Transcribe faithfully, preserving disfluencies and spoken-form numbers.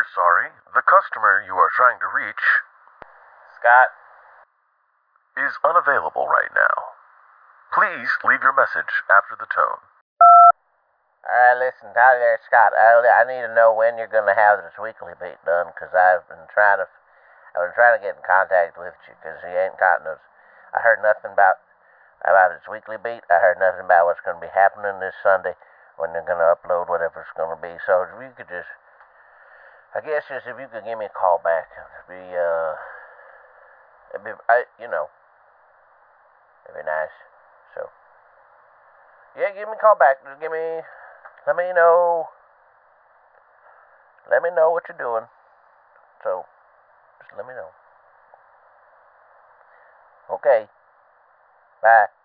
sorry. The customer you are trying to reach Scott? is unavailable right now. Please leave your message after the tone. Alright, listen, howdy there, Scott. I, I need to know when you're gonna have this weekly beat done, because I've been trying to, I've been trying to get in contact with you, because you ain't gotten us. I heard nothing about, about this weekly beat. I heard nothing about what's gonna be happening this Sunday when they're gonna upload whatever it's gonna be. So if you could just, I guess just if you could give me a call back, it'd be, uh, it'd be, I, you know, it'd be nice. So, yeah, give me a call back. Just give me, let me know, let me know what you're doing. So, just let me know. Okay. Bye.